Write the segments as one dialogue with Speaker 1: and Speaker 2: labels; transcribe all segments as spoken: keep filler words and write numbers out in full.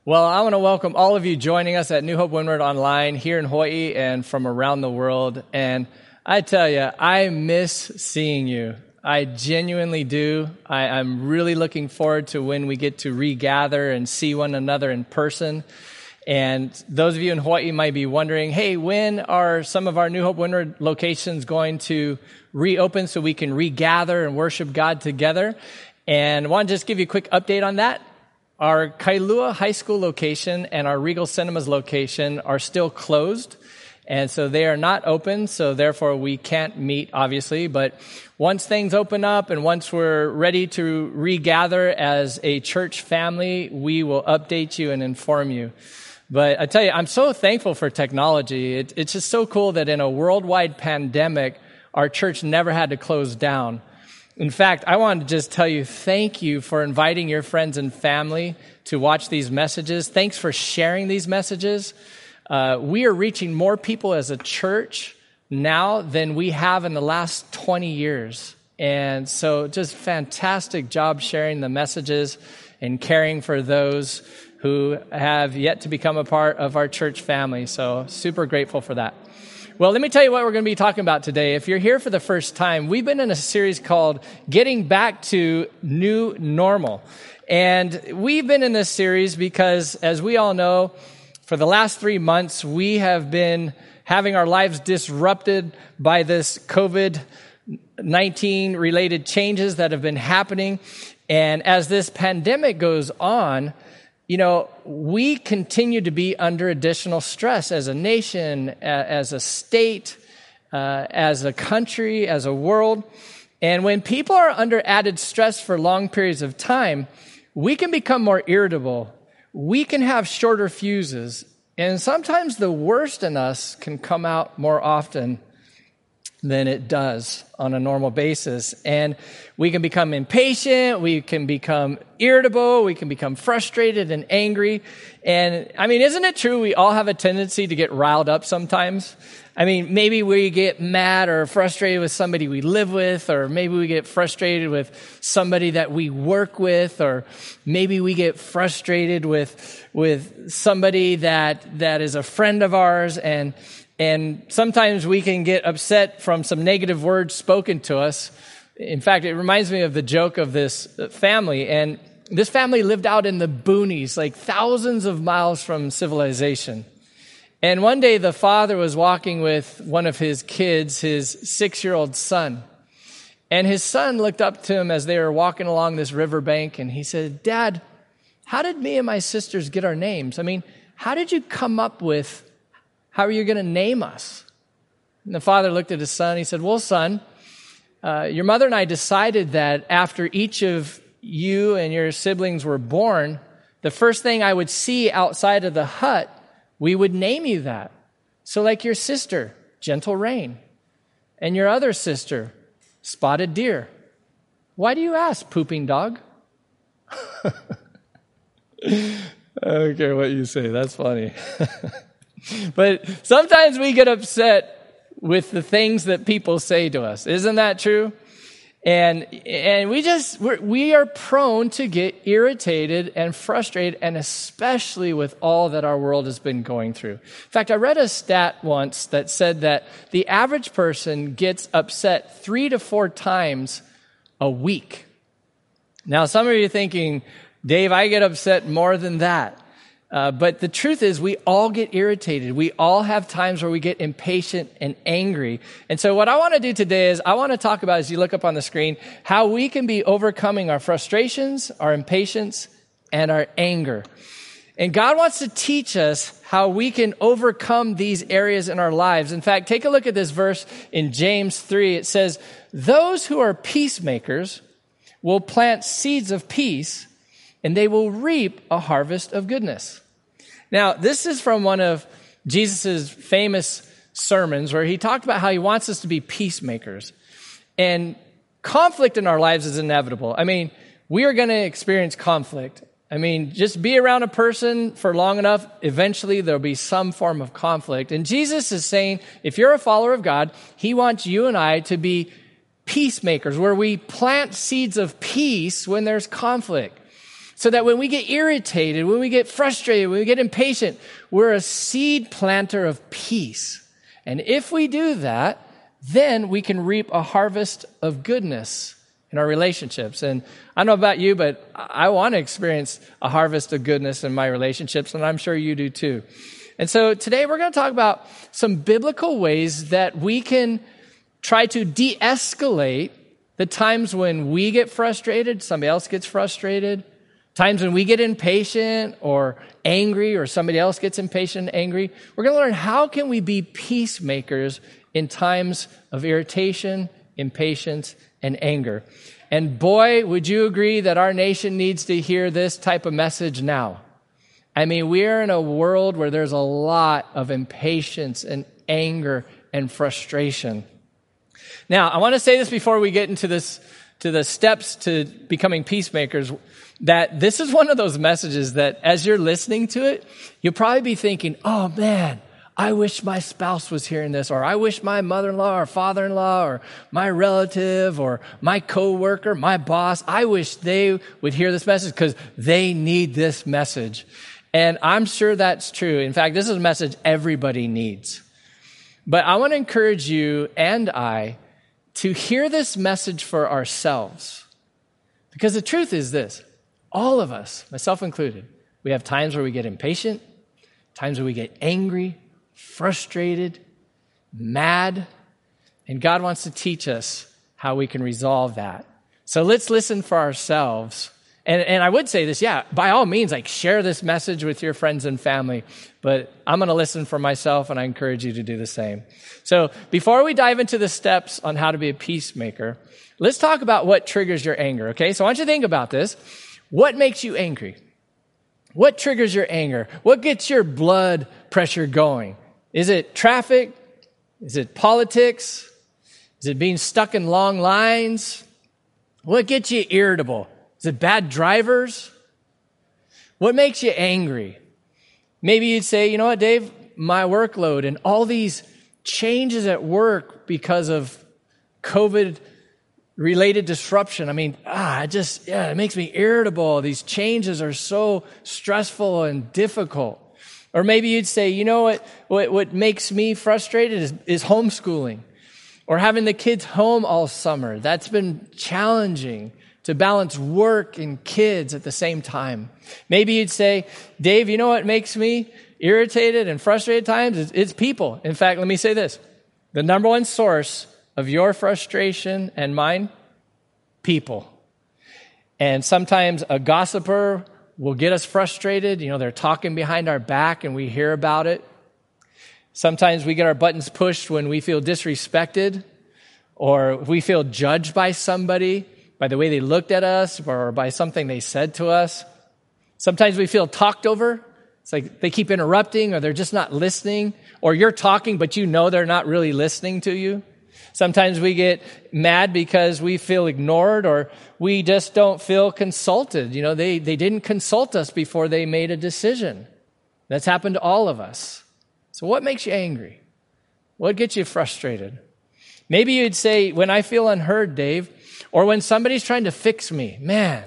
Speaker 1: Well, I want to welcome all of you joining us at New Hope Windward Online here in Hawaii and from around the world. And I tell you, I miss seeing you. I genuinely do. I, I'm really looking forward to when we get to regather and see one another in person. And those of you in Hawaii might be wondering, hey, when are some of our New Hope Windward locations going to reopen so we can regather and worship God together? And I want to just give you a quick update on that. Our Kailua High School location and our Regal Cinemas location are still closed, and so they are not open, so therefore we can't meet, obviously. But once things open up and once we're ready to regather as a church family, we will update you and inform you. But I tell you, I'm so thankful for technology. It, it's just so cool that in a worldwide pandemic, our church never had to close down. In fact, I wanted to just tell you thank you for inviting your friends and family to watch these messages. Thanks for sharing these messages. Uh, we are reaching more people as a church now than we have in the last twenty years. And so just fantastic job sharing the messages and caring for those who have yet to become a part of our church family. So super grateful for that. Well, let me tell you what we're going to be talking about today. If you're here for the first time, we've been in a series called Getting Back to New Normal. And we've been in this series because, as we all know, for the last three months, we have been having our lives disrupted by this covid nineteen related changes that have been happening. And as this pandemic goes on, you know, we continue to be under additional stress as a nation, as a state, uh, as a country, as a world. And when people are under added stress for long periods of time, we can become more irritable. We can have shorter fuses. And sometimes the worst in us can come out more often than it does on a normal basis. And we can become impatient, we can become irritable, we can become frustrated and angry. And I mean, isn't it true we all have a tendency to get riled up sometimes? I mean, maybe we get mad or frustrated with somebody we live with, or maybe we get frustrated with somebody that we work with, or maybe we get frustrated with with somebody that that is a friend of ours, and And sometimes we can get upset from some negative words spoken to us. In fact, it reminds me of the joke of this family. And this family lived out in the boonies, like thousands of miles from civilization. And one day the father was walking with one of his kids, his six-year-old son. And his son looked up to him as they were walking along this riverbank, and he said, "Dad, how did me and my sisters get our names? I mean, how did you come up with how are you going to name us?" And the father looked at his son. He said, "Well, son, uh, your mother and I decided that after each of you and your siblings were born, the first thing I would see outside of the hut, we would name you that. So like your sister, Gentle Rain, and your other sister, Spotted Deer. Why do you ask, Pooping Dog?" I don't care what you say. That's funny. But sometimes we get upset with the things that people say to us. Isn't that true? And and we just, we're, we are prone to get irritated and frustrated, and especially with all that our world has been going through. In fact, I read a stat once that said that the average person gets upset three to four times a week. Now, some of you are thinking, "Dave, I get upset more than that." Uh, but the truth is, we all get irritated. We all have times where we get impatient and angry. And so what I want to do today is I want to talk about, as you look up on the screen, how we can be overcoming our frustrations, our impatience, and our anger. And God wants to teach us how we can overcome these areas in our lives. In fact, take a look at this verse in James three. It says, "Those who are peacemakers will plant seeds of peace, and they will reap a harvest of goodness." Now, this is from one of Jesus' famous sermons where he talked about how he wants us to be peacemakers. And conflict in our lives is inevitable. I mean, we are going to experience conflict. I mean, just be around a person for long enough, eventually there'll be some form of conflict. And Jesus is saying, if you're a follower of God, he wants you and I to be peacemakers, where we plant seeds of peace when there's conflict. So that when we get irritated, when we get frustrated, when we get impatient, we're a seed planter of peace. And if we do that, then we can reap a harvest of goodness in our relationships. And I don't know about you, but I want to experience a harvest of goodness in my relationships, and I'm sure you do too. And so today we're going to talk about some biblical ways that we can try to de-escalate the times when we get frustrated, somebody else gets frustrated, times when we get impatient or angry or somebody else gets impatient and angry. We're going to learn how can we be peacemakers in times of irritation, impatience, and anger. And boy, would you agree that our nation needs to hear this type of message now? I mean, we're in a world where there's a lot of impatience and anger and frustration. Now, I want to say this before we get into this, to the steps to becoming peacemakers, that this is one of those messages that as you're listening to it, you'll probably be thinking, oh man, I wish my spouse was hearing this, or I wish my mother-in-law or father-in-law or my relative or my coworker, my boss, I wish they would hear this message because they need this message. And I'm sure that's true. In fact, this is a message everybody needs. But I want to encourage you and I to hear this message for ourselves. Because the truth is this, all of us, myself included, we have times where we get impatient, times where we get angry, frustrated, mad, and God wants to teach us how we can resolve that. So let's listen for ourselves. And, and I would say this, yeah, by all means, like share this message with your friends and family, but I'm going to listen for myself, and I encourage you to do the same. So before we dive into the steps on how to be a peacemaker, let's talk about what triggers your anger, okay? So I want you to think about this. What makes you angry? What triggers your anger? What gets your blood pressure going? Is it traffic? Is it politics? Is it being stuck in long lines? What gets you irritable? Is it bad drivers? What makes you angry? Maybe you'd say, you know what, Dave, my workload and all these changes at work because of COVID-related disruption. I mean, ah, it just, yeah, it makes me irritable. These changes are so stressful and difficult. Or maybe you'd say, you know what, what, what makes me frustrated is, is homeschooling or having the kids home all summer. That's been challenging to balance work and kids at the same time. Maybe you'd say, Dave, you know what makes me irritated and frustrated at times? It's, it's people. In fact, let me say this. The number one source of your frustration and mine, people. And sometimes a gossiper will get us frustrated. You know, they're talking behind our back and we hear about it. Sometimes we get our buttons pushed when we feel disrespected or we feel judged by somebody, by the way they looked at us or by something they said to us. Sometimes we feel talked over. It's like they keep interrupting or they're just not listening, or you're talking, but you know they're not really listening to you. Sometimes we get mad because we feel ignored or we just don't feel consulted. You know, they, they didn't consult us before they made a decision. That's happened to all of us. So what makes you angry? What gets you frustrated? Maybe you'd say, when I feel unheard, Dave, or when somebody's trying to fix me, man.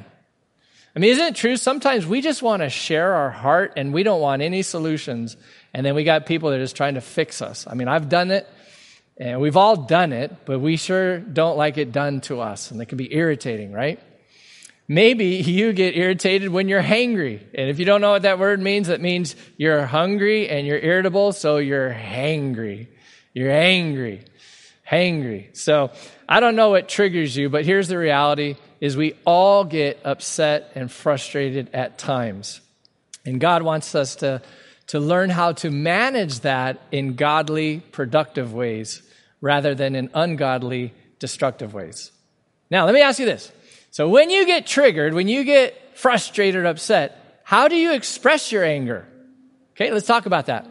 Speaker 1: I mean, isn't it true? Sometimes we just want to share our heart and we don't want any solutions. And then we got people that are just trying to fix us. I mean, I've done it and we've all done it, but we sure don't like it done to us. And it can be irritating, right? Maybe you get irritated when you're hangry. And if you don't know what that word means, that means you're hungry and you're irritable, so you're hangry. You're angry. Hangry. So I don't know what triggers you, but here's the reality, is we all get upset and frustrated at times. And God wants us to, to learn how to manage that in godly, productive ways rather than in ungodly, destructive ways. Now, let me ask you this. So when you get triggered, when you get frustrated or upset, how do you express your anger? Okay, let's talk about that.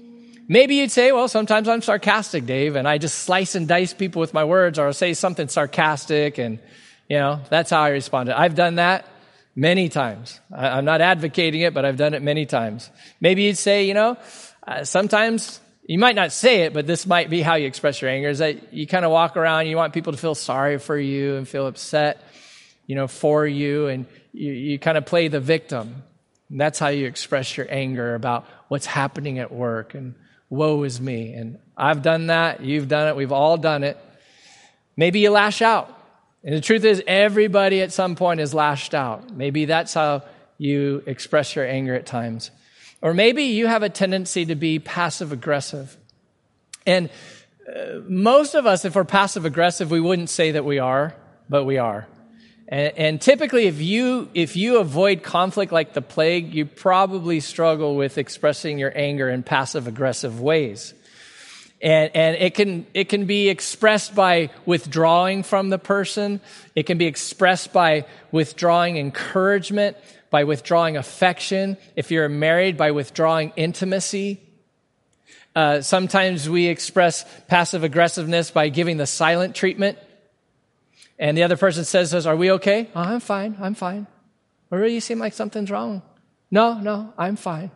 Speaker 1: Maybe you'd say, well, sometimes I'm sarcastic, Dave, and I just slice and dice people with my words, or I'll say something sarcastic, and, you know, that's how I respond. I've done that many times. I, I'm not advocating it, but I've done it many times. Maybe you'd say, you know, uh, sometimes you might not say it, but this might be how you express your anger, is that you kind of walk around, you want people to feel sorry for you and feel upset. you know, for you, and you, you kind of play the victim. And that's how you express your anger about what's happening at work, and woe is me. And I've done that. You've done it. We've all done it. Maybe you lash out. And the truth is, everybody at some point is lashed out. Maybe that's how you express your anger at times. Or maybe you have a tendency to be passive aggressive. And uh, most of us, if we're passive aggressive, we wouldn't say that we are, but we are. And, and typically, if you if you avoid conflict like the plague, you probably struggle with expressing your anger in passive aggressive ways. And and it can it can be expressed by withdrawing from the person. It can be expressed by withdrawing encouragement, by withdrawing affection. If you're married, by withdrawing intimacy. Uh, sometimes we express passive aggressiveness by giving the silent treatment. And the other person says to us, "Are we okay?" "Oh, I'm fine. I'm fine." "Or really, you seem like something's wrong." "No, no, I'm fine."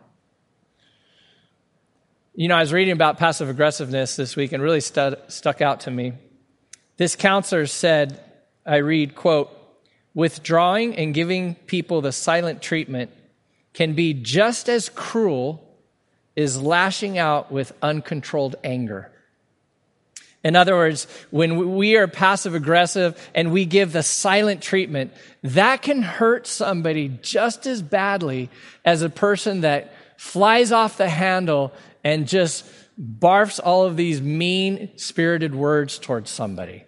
Speaker 1: You know, I was reading about passive aggressiveness this week and really stu- stuck out to me. This counselor said, I read, quote, "Withdrawing and giving people the silent treatment can be just as cruel as lashing out with uncontrolled anger." In other words, when we are passive aggressive and we give the silent treatment, that can hurt somebody just as badly as a person that flies off the handle and just barfs all of these mean-spirited words towards somebody.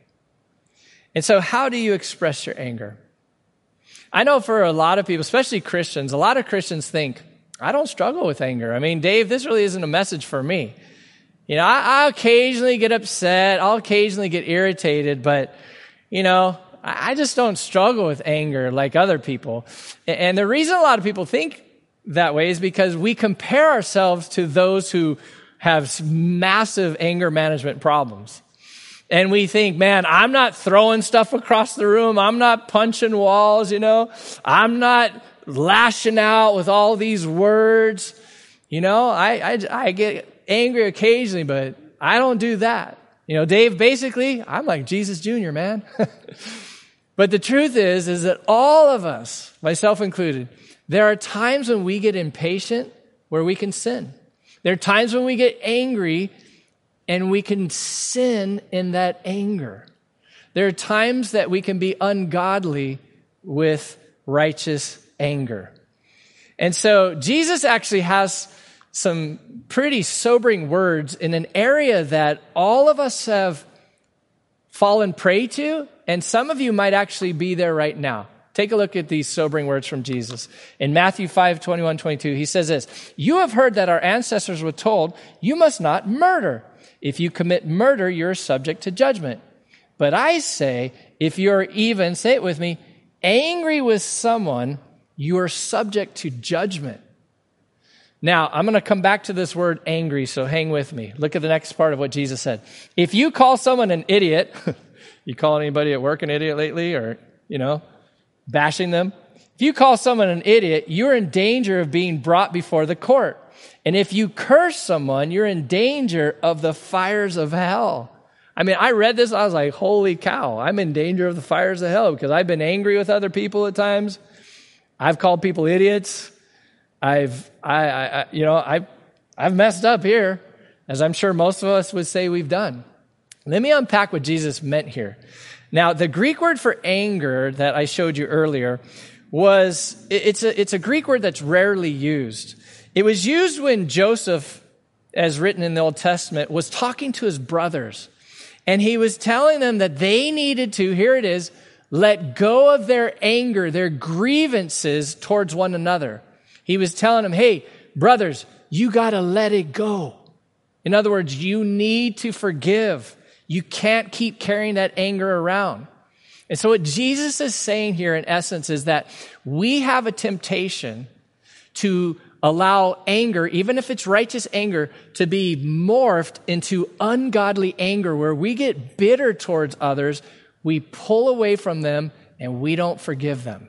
Speaker 1: And so how do you express your anger? I know for a lot of people, especially Christians, a lot of Christians think, I don't struggle with anger. I mean, Dave, this really isn't a message for me. You know, I, I occasionally get upset. I'll occasionally get irritated, but, you know, I, I just don't struggle with anger like other people. And, and the reason a lot of people think that way is because we compare ourselves to those who have massive anger management problems. And we think, man, I'm not throwing stuff across the room. I'm not punching walls, you know. I'm not lashing out with all these words. You know, I, I, I get angry occasionally, but I don't do that. You know, Dave, basically, I'm like Jesus Junior, man. But the truth is, is that all of us, myself included, there are times when we get impatient where we can sin. There are times when we get angry and we can sin in that anger. There are times that we can be ungodly with righteous anger. And so Jesus actually has some pretty sobering words in an area that all of us have fallen prey to, and some of you might actually be there right now. Take a look at these sobering words from Jesus. In Matthew five, twenty-one, twenty-two, he says this, "You have heard that our ancestors were told, 'You must not murder. If you commit murder, you're subject to judgment.' But I say, if you're even," say it with me, "angry with someone, you are subject to judgment." Now, I'm going to come back to this word angry, so hang with me. Look at the next part of what Jesus said. If you call someone an idiot, you call anybody at work an idiot lately, or, you know, bashing them? If you call someone an idiot, you're in danger of being brought before the court. And if you curse someone, you're in danger of the fires of hell. I mean, I read this, I was like, holy cow, I'm in danger of the fires of hell because I've been angry with other people at times. I've called people idiots. I've, I, I, you know, I've, I've messed up here, as I'm sure most of us would say we've done. Let me unpack what Jesus meant here. Now, the Greek word for anger that I showed you earlier was, it's a, it's a Greek word that's rarely used. It was used when Joseph, as written in the Old Testament, was talking to his brothers. And he was telling them that they needed to, here it is, let go of their anger, their grievances towards one another. He was telling them, hey, brothers, you got to let it go. In other words, you need to forgive. You can't keep carrying that anger around. And so what Jesus is saying here, in essence, is that we have a temptation to allow anger, even if it's righteous anger, to be morphed into ungodly anger where we get bitter towards others, we pull away from them, and we don't forgive them.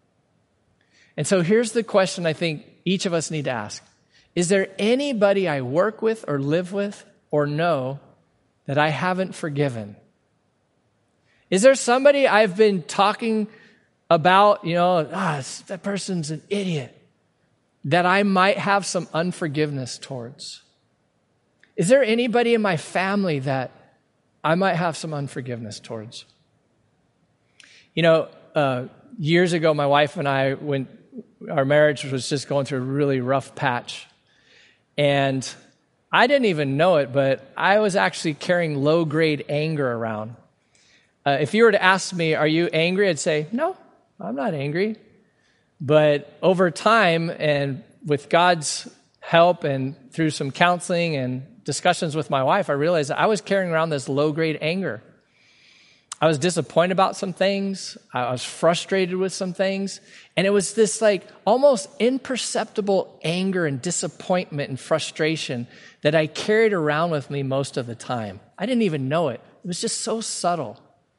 Speaker 1: And so here's the question I think each of us need to ask. Is there anybody I work with or live with or know that I haven't forgiven? Is there somebody I've been talking about, you know, ah, that person's an idiot, that I might have some unforgiveness towards? Is there anybody in my family that I might have some unforgiveness towards? You know, uh, years ago, my wife and I, when our marriage was just going through a really rough patch, and I didn't even know it, but I was actually carrying low-grade anger around. Uh, if you were to ask me, are you angry? I'd say, no, I'm not angry. But over time, and with God's help and through some counseling and discussions with my wife, I realized that I was carrying around this low-grade anger. I was disappointed about some things. I was frustrated with some things. And it was this like almost imperceptible anger and disappointment and frustration that I carried around with me most of the time. I didn't even know it. It was just so subtle.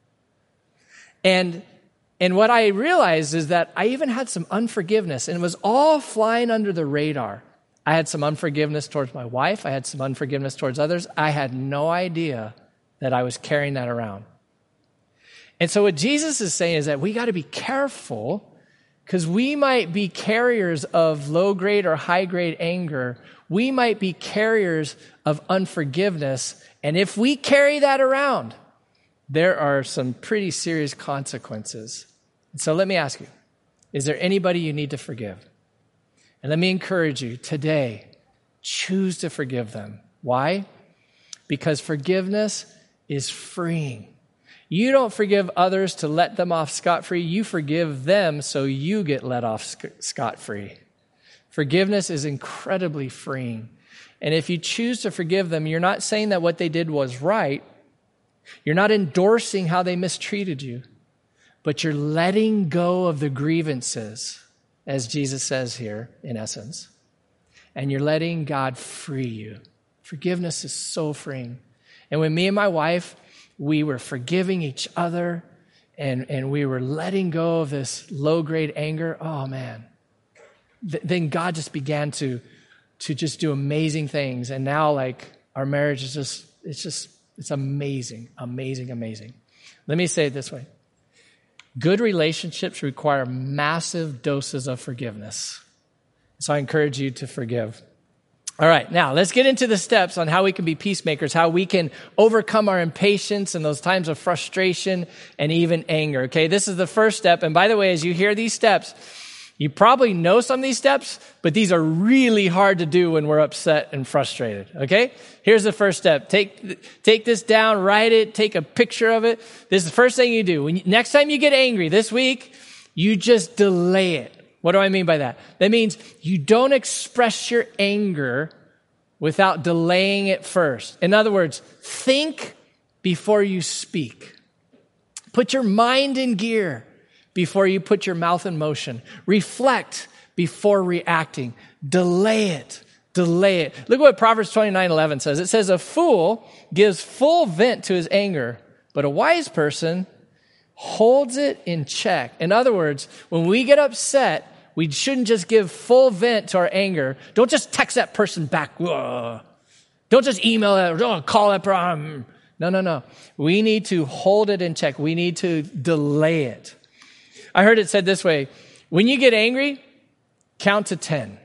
Speaker 1: And, and what I realized is that I even had some unforgiveness, and it was all flying under the radar. I had some unforgiveness towards my wife. I had some unforgiveness towards others. I had no idea that I was carrying that around. And so what Jesus is saying is that we got to be careful, because we might be carriers of low-grade or high-grade anger. We might be carriers of unforgiveness. And if we carry that around, there are some pretty serious consequences. So let me ask you, is there anybody you need to forgive? And let me encourage you today, choose to forgive them. Why? Because forgiveness is freeing. You don't forgive others to let them off scot-free. You forgive them so you get let off scot-free. Forgiveness is incredibly freeing. And if you choose to forgive them, you're not saying that what they did was right. You're not endorsing how they mistreated you, but you're letting go of the grievances, as Jesus says here, in essence, and you're letting God free you. Forgiveness is so freeing. And when me and my wife, we were forgiving each other, and, and we were letting go of this low-grade anger, oh man, Th- then God just began to, to just do amazing things. And now, like, our marriage is just, it's just, it's amazing, amazing, amazing. Let me say it this way. Good relationships require massive doses of forgiveness. So I encourage you to forgive. All right, now let's get into the steps on how we can be peacemakers, how we can overcome our impatience and those times of frustration and even anger. Okay, this is the first step. And by the way, as you hear these steps, you probably know some of these steps, but these are really hard to do when we're upset and frustrated. Okay, here's the first step. Take, take this down, write it, take a picture of it. This is the first thing you do. When you, next time you get angry this week, you just delay it. What do I mean by that? That means you don't express your anger without delaying it first. In other words, think before you speak. Put your mind in gear before you put your mouth in motion. Reflect before reacting. Delay it. Delay it. Look what Proverbs twenty-nine eleven says. It says, a fool gives full vent to his anger, but a wise person holds it in check. In other words, when we get upset, we shouldn't just give full vent to our anger. Don't just text that person back. Whoa. Don't just email that. Don't call that person. No, no, no. We need to hold it in check. We need to delay it. I heard it said this way. When you get angry, count to ten.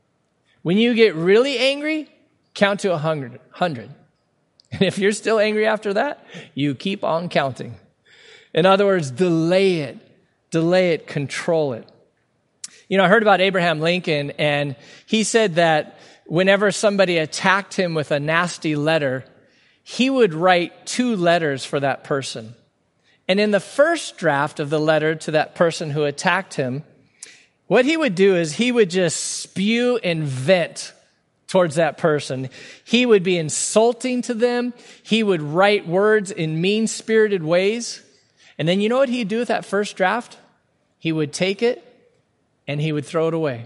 Speaker 1: When you get really angry, count to one hundred. And if you're still angry after that, you keep on counting. In other words, delay it. Delay it. Control it. You know, I heard about Abraham Lincoln, and he said that whenever somebody attacked him with a nasty letter, he would write two letters for that person. And in the first draft of the letter to that person who attacked him, what he would do is he would just spew and vent towards that person. He would be insulting to them. He would write words in mean-spirited ways. And then you know what he'd do with that first draft? He would take it and he would throw it away.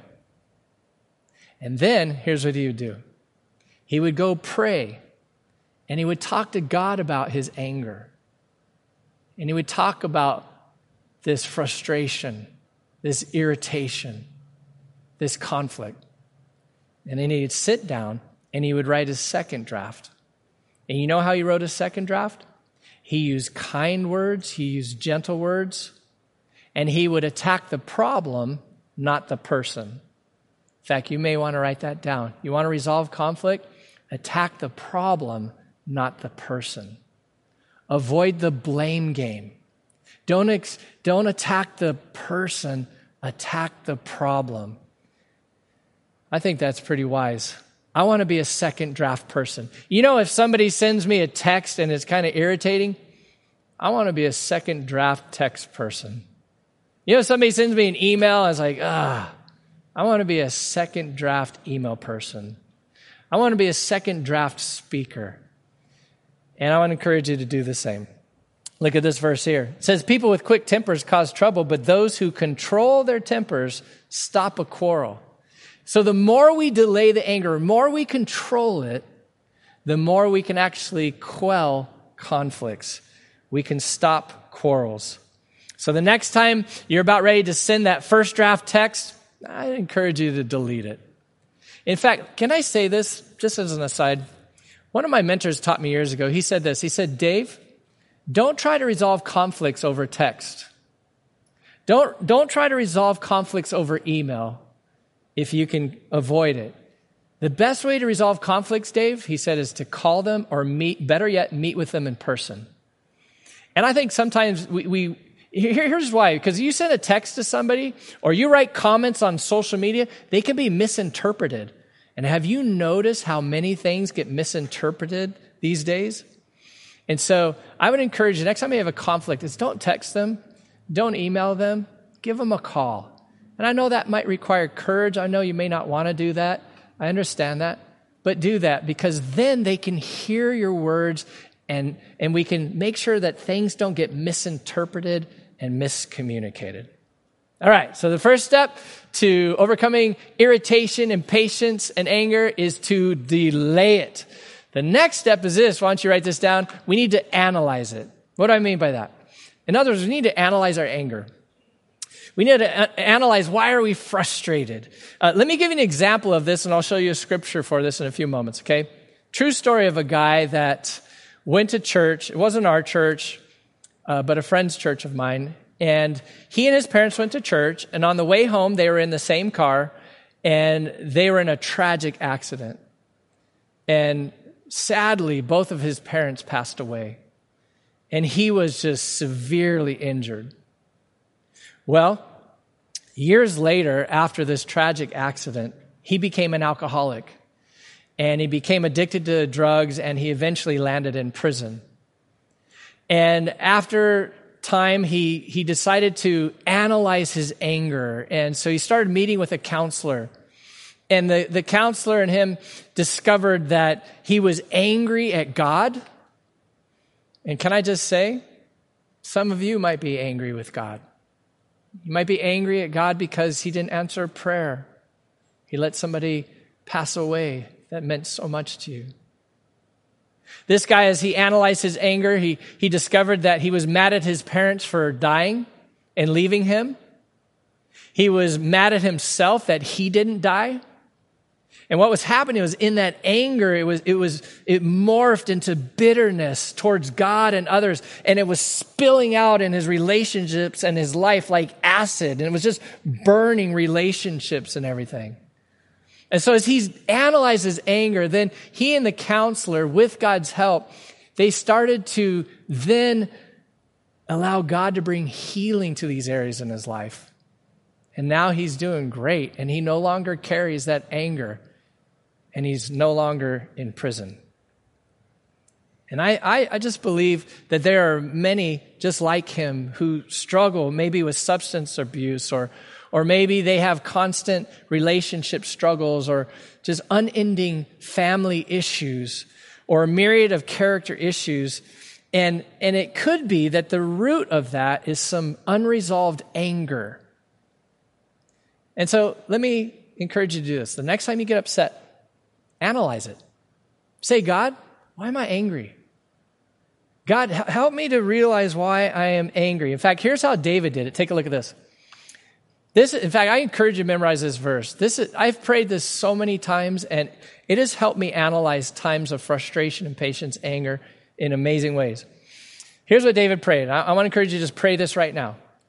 Speaker 1: And then here's what he would do. He would go pray, and he would talk to God about his anger. And he would talk about this frustration, this irritation, this conflict. And then he'd sit down and he would write his second draft. And you know how he wrote his second draft? He used kind words, he used gentle words, and he would attack the problem, not the person. In fact, you may want to write that down. You want to resolve conflict? Attack the problem, not the person. Avoid the blame game. Don't, ex- don't attack the person, attack the problem. I think that's pretty wise. I want to be a second draft person. You know, if somebody sends me a text and it's kind of irritating, I want to be a second draft text person. You know, if somebody sends me an email, I was like, ah, I want to be a second draft email person. I want to be a second draft speaker. And I want to encourage you to do the same. Look at this verse here. It says, people with quick tempers cause trouble, but those who control their tempers stop a quarrel. So the more we delay the anger, the more we control it, the more we can actually quell conflicts. We can stop quarrels. So the next time you're about ready to send that first draft text, I encourage you to delete it. In fact, can I say this just as an aside? One of my mentors taught me years ago, he said this. He said, Dave, don't try to resolve conflicts over text. Don't, don't try to resolve conflicts over email if you can avoid it. The best way to resolve conflicts, Dave, he said, is to call them or meet, better yet, meet with them in person. And I think sometimes we, we here, here's why. Because you send a text to somebody or you write comments on social media, they can be misinterpreted. And have you noticed how many things get misinterpreted these days? And so I would encourage you, next time you have a conflict, is don't text them, don't email them, give them a call. And I know that might require courage. I know you may not want to do that. I understand that. But do that because then they can hear your words and, and we can make sure that things don't get misinterpreted and miscommunicated. All right, so the first step to overcoming irritation, impatience, and anger is to delay it. The next step is this. Why don't you write this down? We need to analyze it. What do I mean by that? In other words, we need to analyze our anger. We need to a- analyze why are we frustrated. Uh, let me give you an example of this, and I'll show you a scripture for this in a few moments, okay? True story of a guy that went to church. It wasn't our church, uh, but a friend's church of mine. And he and his parents went to church, and on the way home, they were in the same car, and they were in a tragic accident. And sadly, both of his parents passed away, and he was just severely injured. Well, years later, after this tragic accident, he became an alcoholic, and he became addicted to drugs, and he eventually landed in prison. And after time, he, he decided to analyze his anger. And so he started meeting with a counselor. And the, the counselor and him discovered that he was angry at God. And can I just say, some of you might be angry with God. You might be angry at God because he didn't answer prayer. He let somebody pass away that meant so much to you. This guy, as he analyzed his anger, he, he discovered that he was mad at his parents for dying and leaving him. He was mad at himself that he didn't die. And what was happening was in that anger, it was, it was, it morphed into bitterness towards God and others. And it was spilling out in his relationships and his life like acid. And it was just burning relationships and everything. And so as he analyzed his anger, then he and the counselor, with God's help, they started to then allow God to bring healing to these areas in his life. And now he's doing great, and he no longer carries that anger, and he's no longer in prison. And I, I, I just believe that there are many just like him who struggle maybe with substance abuse or Or maybe they have constant relationship struggles or just unending family issues or a myriad of character issues. And, and it could be that the root of that is some unresolved anger. And so let me encourage you to do this. The next time you get upset, analyze it. Say, God, why am I angry? God, help me to realize why I am angry. In fact, here's how David did it. Take a look at this. This, in fact, I encourage you to memorize this verse. This is, I've prayed this so many times, and it has helped me analyze times of frustration, impatience, anger in amazing ways. Here's what David prayed. I, I want to encourage you to just pray this right now.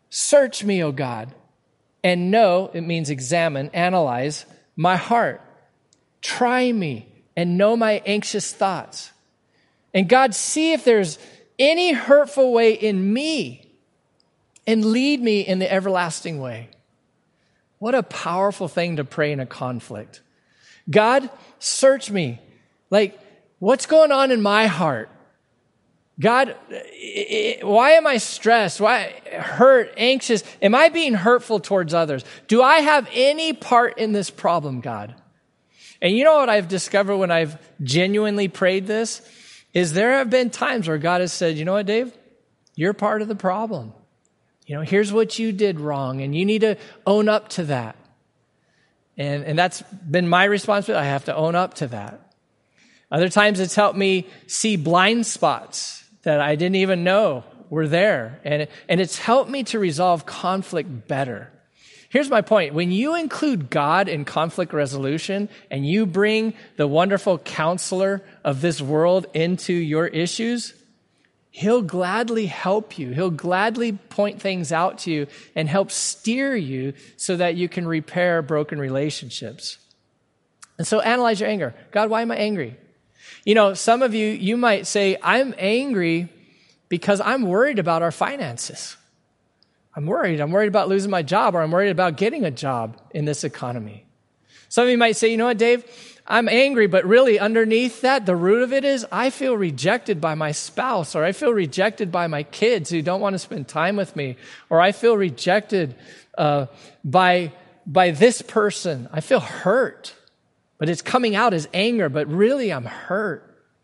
Speaker 1: Search me, O God, and know, it means examine, analyze my heart. Try me and know my anxious thoughts. And God, see if there's any hurtful way in me and lead me in the everlasting way. What a powerful thing to pray in a conflict. God, search me. Like, what's going on in my heart? God, why am I stressed? Why hurt, anxious? Am I being hurtful towards others? Do I have any part in this problem, God? And you know what I've discovered when I've genuinely prayed this? Is there have been times where God has said, you know what, Dave? You're part of the problem. You know, here's what you did wrong, and you need to own up to that. And, and that's been my responsibility. I have to own up to that. Other times it's helped me see blind spots that I didn't even know were there. And, and it's helped me to resolve conflict better. Here's my point. When you include God in conflict resolution and you bring the wonderful counselor of this world into your issues, He'll gladly help you. He'll gladly point things out to you and help steer you so that you can repair broken relationships. And so analyze your anger. God, why am I angry? You know, some of you, you might say, I'm angry because I'm worried about our finances. I'm worried. I'm worried about losing my job, or I'm worried about getting a job in this economy. Some of you might say, you know what, Dave? I'm angry, but really underneath that, the root of it is I feel rejected by my spouse, or I feel rejected by my kids who don't want to spend time with me, or I feel rejected uh, by, by this person. I feel hurt, but it's coming out as anger, but really I'm hurt.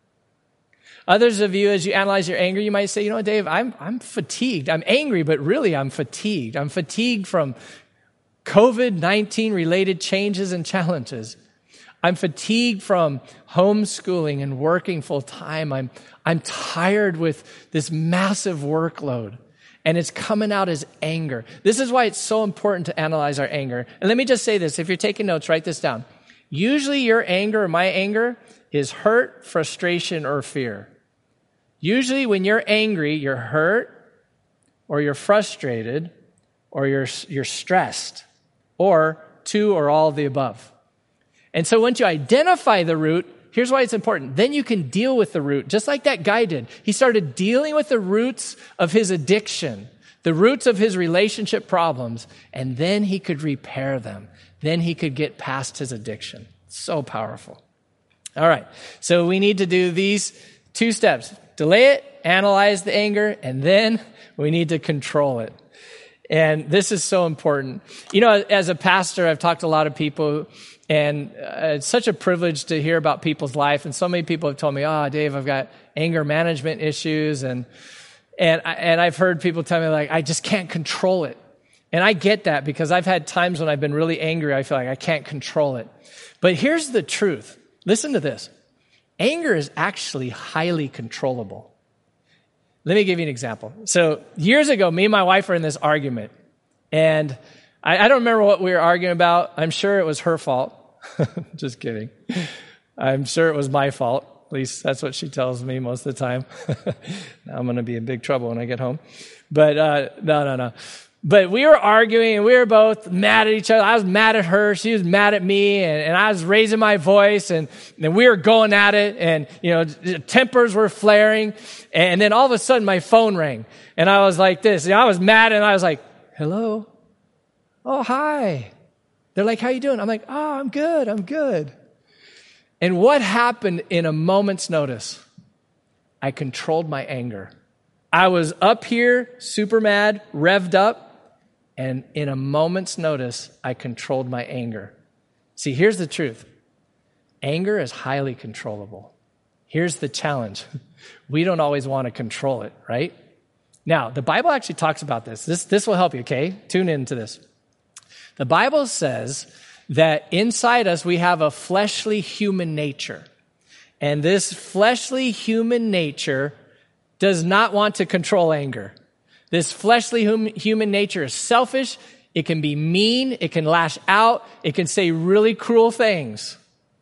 Speaker 1: Others of you, as you analyze your anger, you might say, you know what, Dave, I'm, I'm fatigued. I'm angry, but really I'm fatigued. I'm fatigued from covid nineteen related changes and challenges. I'm fatigued from homeschooling and working full time. I'm, I'm tired with this massive workload, and it's coming out as anger. This is why it's so important to analyze our anger. And let me just say this. If you're taking notes, write this down. Usually your anger or my anger is hurt, frustration, or fear. Usually when you're angry, you're hurt, or you're frustrated, or you're, you're stressed, or two or all of the above. And so once you identify the root, here's why it's important. Then you can deal with the root, just like that guy did. He started dealing with the roots of his addiction, the roots of his relationship problems, and then he could repair them. Then he could get past his addiction. So powerful. All right, so we need to do these two steps. Delay it, analyze the anger, and then we need to control it. And this is so important. You know, as a pastor, I've talked to a lot of people, and uh, it's such a privilege to hear about people's life. And so many people have told me, oh, Dave, I've got anger management issues. And, and, and I've heard people tell me, like, I just can't control it. And I get that, because I've had times when I've been really angry, I feel like I can't control it. But here's the truth. Listen to this. Anger is actually highly controllable. Let me give you an example. So years ago, me and my wife were in this argument. And I, I don't remember what we were arguing about. I'm sure it was her fault. Just kidding. I'm sure it was my fault. At least that's what she tells me most of the time. Now I'm going to be in big trouble when I get home. But uh, no, no, no. But we were arguing, and we were both mad at each other. I was mad at her. She was mad at me, and, and I was raising my voice, and, and we were going at it, and, you know, tempers were flaring. And then all of a sudden, my phone rang, and I was like this. You know, I was mad, and I was like, hello? Oh, hi. They're like, how you doing? I'm like, oh, I'm good. I'm good. And what happened in a moment's notice? I controlled my anger. I was up here, super mad, revved up. And in a moment's notice, I controlled my anger. See, here's the truth. Anger is highly controllable. Here's the challenge. We don't always want to control it, right? Now, the Bible actually talks about this. This, this will help you, okay? Tune into this. The Bible says that inside us, we have a fleshly human nature. And this fleshly human nature does not want to control anger. This fleshly hum- human nature is selfish. It can be mean. It can lash out. It can say really cruel things.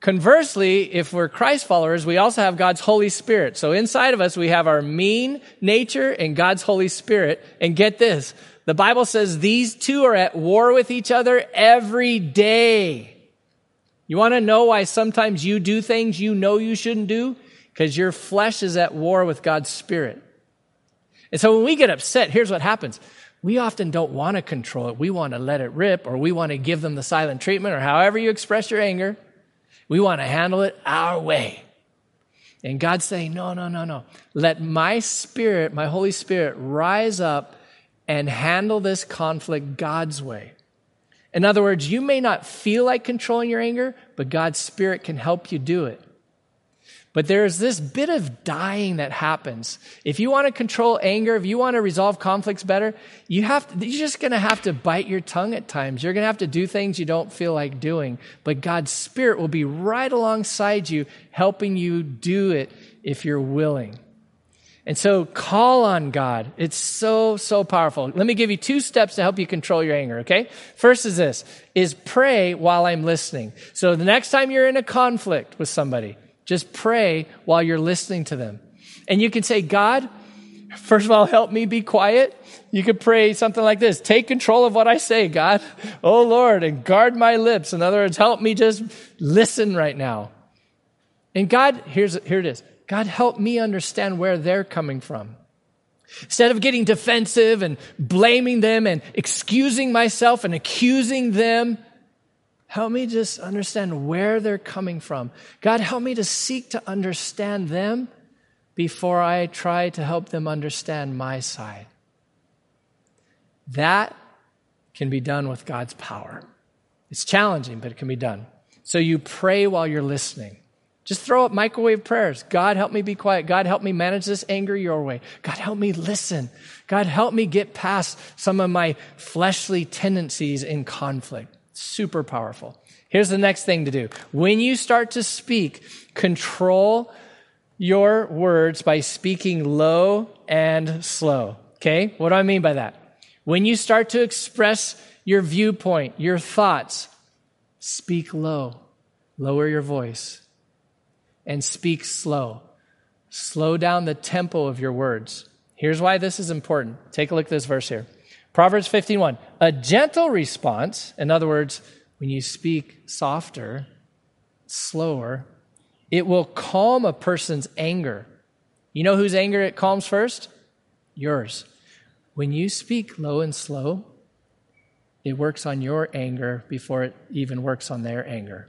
Speaker 1: Conversely, if we're Christ followers, we also have God's Holy Spirit. So inside of us, we have our mean nature and God's Holy Spirit. And get this, the Bible says these two are at war with each other every day. You want to know why sometimes you do things you know you shouldn't do? Because your flesh is at war with God's Spirit. And so when we get upset, here's what happens. We often don't want to control it. We want to let it rip, or we want to give them the silent treatment, or however you express your anger. We want to handle it our way. And God's saying, no, no, no, no. Let my Spirit, my Holy Spirit, rise up and handle this conflict God's way. In other words, you may not feel like controlling your anger, but God's Spirit can help you do it. But there's this bit of dying that happens. If you want to control anger, if you want to resolve conflicts better, you have to, you're just going to have to bite your tongue at times. You're going to have to do things you don't feel like doing. But God's Spirit will be right alongside you, helping you do it if you're willing. And so call on God. It's so, so powerful. Let me give you two steps to help you control your anger, okay? First is this, is pray while I'm listening. So the next time you're in a conflict with somebody, just pray while you're listening to them. And you can say, God, first of all, help me be quiet. You could pray something like this. Take control of what I say, God. Oh, Lord, and guard my lips. In other words, help me just listen right now. And God, here's here it is. God, help me understand where they're coming from. Instead of getting defensive and blaming them and excusing myself and accusing them, help me just understand where they're coming from. God, help me to seek to understand them before I try to help them understand my side. That can be done with God's power. It's challenging, but it can be done. So you pray while you're listening. Just throw up microwave prayers. God, help me be quiet. God, help me manage this anger your way. God, help me listen. God, help me get past some of my fleshly tendencies in conflict. Super powerful. Here's the next thing to do. When you start to speak, control your words by speaking low and slow. Okay? What do I mean by that? When you start to express your viewpoint, your thoughts, speak low. Lower your voice. And speak slow. Slow down the tempo of your words. Here's why this is important. Take a look at this verse here. Proverbs fifteen one. A gentle response, in other words, when you speak softer, slower, it will calm a person's anger. You know whose anger it calms first? Yours. When you speak low and slow, it works on your anger before it even works on their anger.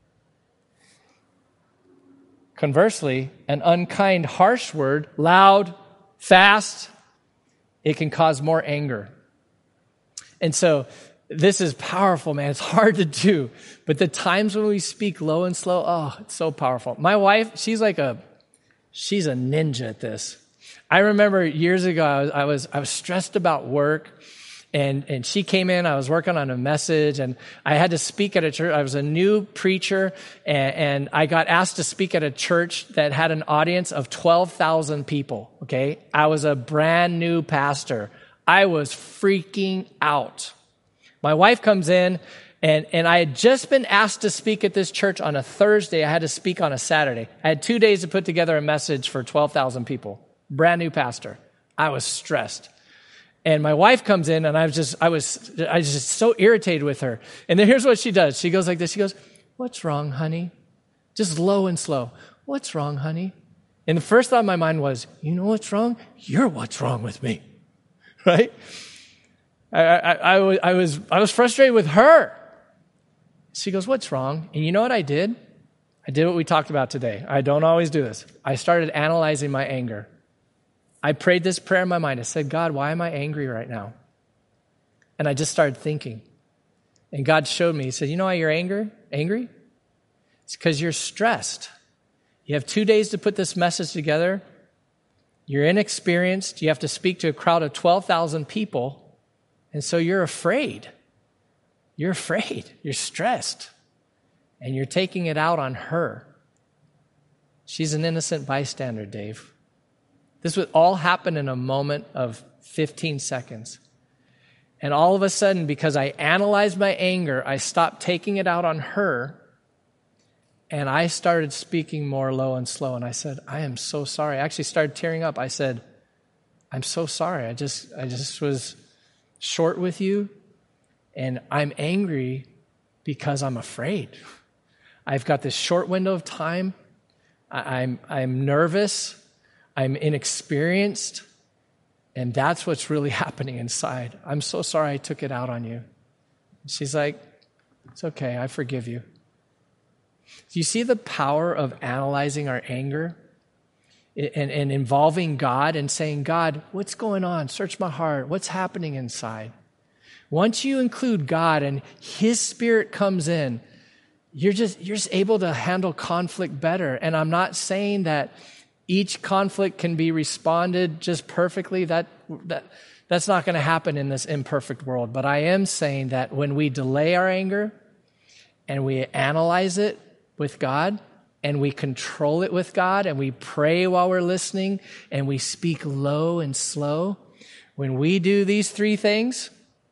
Speaker 1: Conversely, an unkind, harsh word, loud, fast, it can cause more anger. And so this is powerful, man. It's hard to do. But the times when we speak low and slow, oh, it's so powerful. My wife, she's like a, she's a ninja at this. I remember years ago, I was, I was, I was stressed about work. And, and she came in, I was working on a message, and I had to speak at a church. I was a new preacher, and, and I got asked to speak at a church that had an audience of twelve thousand people, okay? I was a brand new pastor. I was freaking out. My wife comes in, and, and I had just been asked to speak at this church on a Thursday. I had to speak on a Saturday. I had two days to put together a message for twelve thousand people. Brand new pastor. I was stressed. And my wife comes in, and I was just, I was, I was just so irritated with her. And then here's what she does. She goes like this. She goes, "What's wrong, honey?" Just low and slow. "What's wrong, honey?" And the first thought in my mind was, you know what's wrong? You're what's wrong with me, right? I, I, I, was, I was, I was frustrated with her. She goes, "What's wrong?" And you know what I did? I did what we talked about today. I don't always do this. I started analyzing my anger. I prayed this prayer in my mind. I said, "God, why am I angry right now?" And I just started thinking. And God showed me. He said, "You know why you're angry? Angry? It's because you're stressed. You have two days to put this message together. You're inexperienced. You have to speak to a crowd of twelve thousand people. And so you're afraid. You're afraid. You're stressed. And you're taking it out on her. She's an innocent bystander, Dave." This would all happen in a moment of fifteen seconds. And all of a sudden, because I analyzed my anger, I stopped taking it out on her, And I started speaking more low and slow. And I said, I am so sorry. I actually started tearing up. I said, I'm so sorry. I just, I just was short with you. And I'm angry because I'm afraid. I've got this short window of time. I, I'm, I'm nervous. I'm inexperienced. And that's what's really happening inside. I'm so sorry I took it out on you. She's like, it's okay. I forgive you. Do you see the power of analyzing our anger and, and involving God and saying, God, what's going on? Search my heart. What's happening inside? Once you include God and His Spirit comes in, you're just, you're just able to handle conflict better. And I'm not saying that each conflict can be responded just perfectly. That, that, that's not going to happen in this imperfect world. But I am saying that when we delay our anger and we analyze it with God, and we control it with God, and we pray while we're listening, and we speak low and slow, when we do these three things,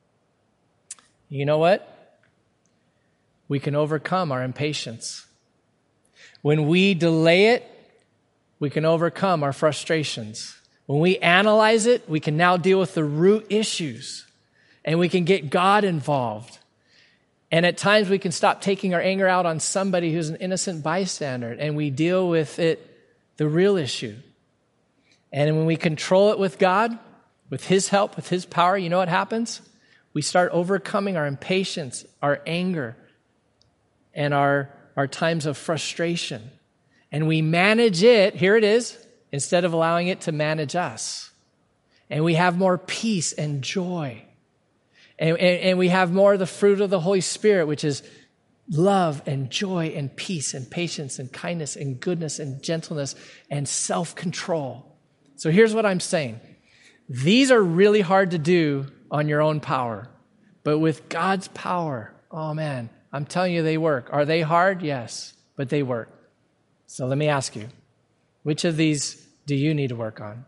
Speaker 1: you know what? We can overcome our impatience. When we delay it, we can overcome our frustrations. When we analyze it, we can now deal with the root issues, and we can get God involved. And at times we can stop taking our anger out on somebody who's an innocent bystander, and we deal with it, the real issue. And when we control it with God, with His help, with His power, you know what happens? We start overcoming our impatience, our anger, and our, our times of frustration. And we manage it, here it is, instead of allowing it to manage us. And we have more peace and joy. And, and, and we have more of the fruit of the Holy Spirit, which is love and joy and peace and patience and kindness and goodness and gentleness and self-control. So here's what I'm saying. These are really hard to do on your own power. But with God's power, oh man, I'm telling you they work. Are they hard? Yes, but they work. So let me ask you, which of these do you need to work on?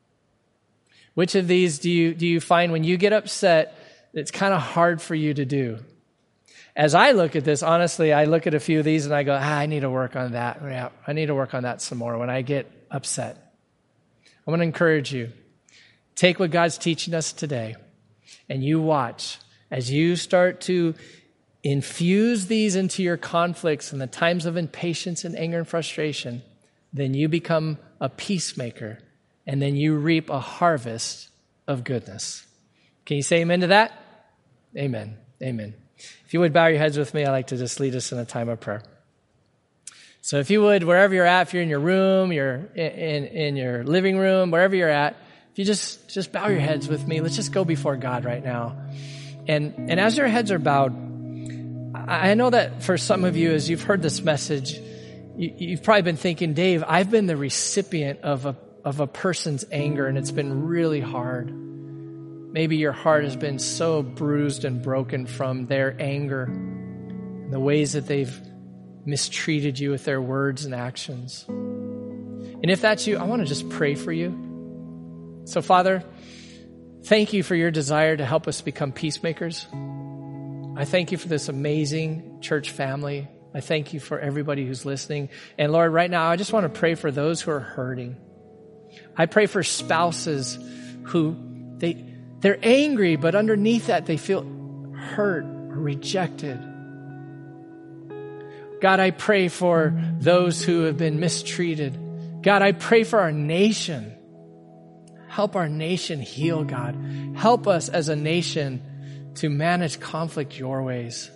Speaker 1: Which of these do you, do you find when you get upset, it's kind of hard for you to do? As I look at this, honestly, I look at a few of these and I go, ah, I need to work on that. Yeah, I need to work on that some more when I get upset. I want to encourage you. Take what God's teaching us today and you watch as you start to infuse these into your conflicts and the times of impatience and anger and frustration, then you become a peacemaker and then you reap a harvest of goodness. Can you say amen to that? Amen. Amen. If you would bow your heads with me, I'd like to just lead us in a time of prayer. So if you would, wherever you're at, if you're in your room, you're in, in, in your living room, wherever you're at, if you just, just bow your heads with me, let's just go before God right now. And, and as your heads are bowed, I know that for some of you, as you've heard this message, you, you've probably been thinking, Dave, I've been the recipient of a, of a person's anger, and it's been really hard. Maybe your heart has been so bruised and broken from their anger and the ways that they've mistreated you with their words and actions. And if that's you, I want to just pray for you. So, Father, thank you for your desire to help us become peacemakers. I thank you for this amazing church family. I thank you for everybody who's listening. And Lord, right now, I just want to pray for those who are hurting. I pray for spouses who they... They're angry, but underneath that, they feel hurt or rejected. God, I pray for those who have been mistreated. God, I pray for our nation. Help our nation heal, God. Help us as a nation to manage conflict your ways.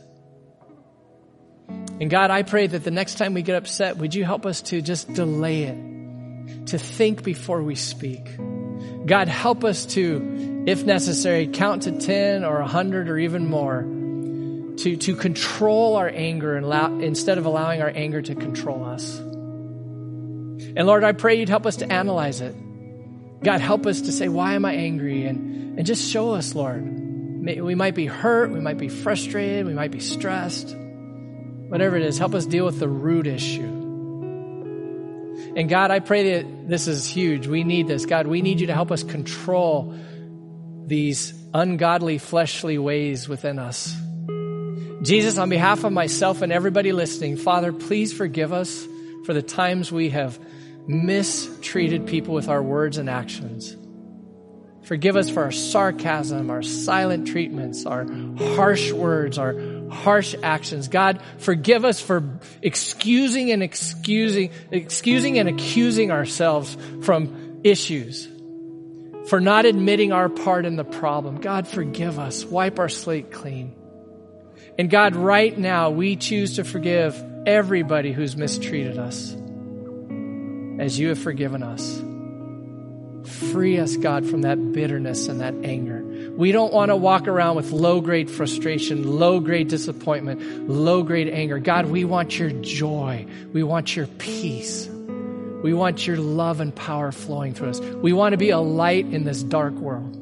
Speaker 1: And God, I pray that the next time we get upset, would you help us to just delay it, to think before we speak. God, help us to, if necessary, count to ten or a hundred or even more, to, to control our anger and allow, instead of allowing our anger to control us. And Lord, I pray you'd help us to analyze it. God, help us to say, why am I angry? And, and just show us, Lord. We might be hurt, we might be frustrated, we might be stressed. Whatever it is, help us deal with the root issue. And God, I pray that this is huge. We need this. God, we need you to help us control these ungodly fleshly ways within us. Jesus, on behalf of myself and everybody listening, Father, please forgive us for the times we have mistreated people with our words and actions. Forgive us for our sarcasm, our silent treatments, our harsh words, our harsh actions. God, forgive us for excusing and excusing, excusing and accusing ourselves from issues, for not admitting our part in the problem. God, forgive us. Wipe our slate clean. And God, right now, we choose to forgive everybody who's mistreated us as you have forgiven us. Free us, God, from that bitterness and that anger. We don't want to walk around with low-grade frustration, low-grade disappointment, low-grade anger. God, we want your joy. We want your peace. We want your love and power flowing through us. We want to be a light in this dark world.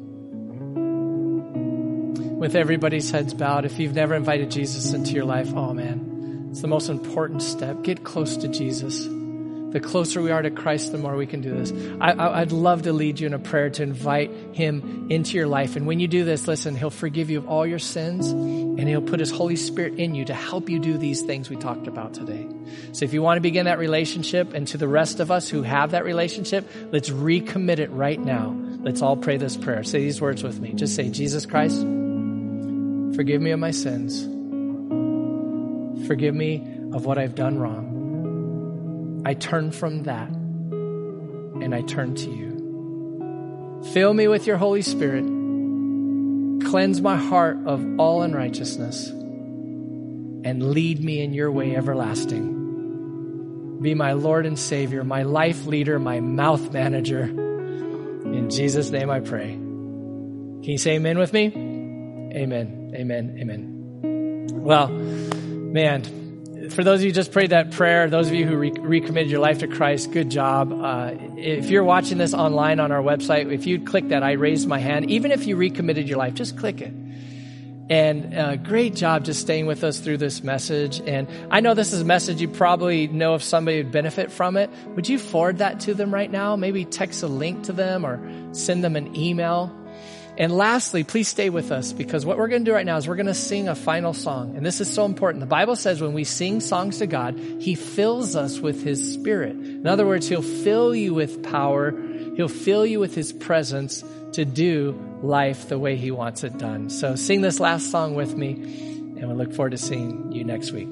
Speaker 1: With everybody's heads bowed, if you've never invited Jesus into your life, oh man, it's the most important step. Get close to Jesus. The closer we are to Christ, the more we can do this. I, I, I'd love to lead you in a prayer to invite him into your life. And when you do this, listen, he'll forgive you of all your sins, and he'll put his Holy Spirit in you to help you do these things we talked about today. So if you want to begin that relationship, and to the rest of us who have that relationship, let's recommit it right now. Let's all pray this prayer. Say these words with me. Just say, Jesus Christ, forgive me of my sins. Forgive me of what I've done wrong. I turn from that and I turn to you. Fill me with your Holy Spirit. Cleanse my heart of all unrighteousness and lead me in your way everlasting. Be my Lord and Savior, my life leader, my mouth manager. In Jesus' name I pray. Can you say amen with me? Amen, amen, amen. Well, man, for those of you who just prayed that prayer, those of you who re- recommitted your life to Christ, good job. Uh, if you're watching this online on our website, if you'd click that I raised my hand, even if you recommitted your life, just click it. And uh, great job just staying with us through this message. And I know this is a message you probably know if somebody would benefit from it. Would you forward that to them right now? Maybe text a link to them or send them an email. And lastly, please stay with us, because what we're going to do right now is we're going to sing a final song. And this is so important. The Bible says when we sing songs to God, he fills us with his Spirit. In other words, he'll fill you with power. He'll fill you with his presence to do life the way he wants it done. So sing this last song with me, and we look forward to seeing you next week.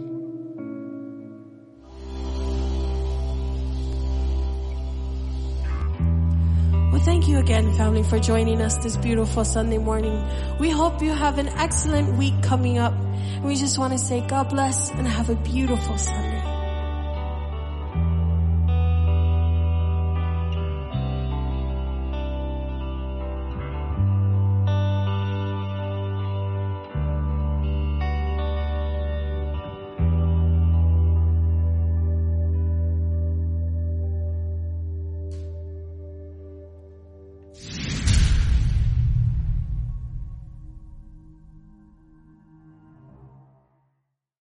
Speaker 2: Well, thank you again, family, for joining us this beautiful Sunday morning. We hope you have an excellent week coming up. And we just want to say God bless and have a beautiful Sunday.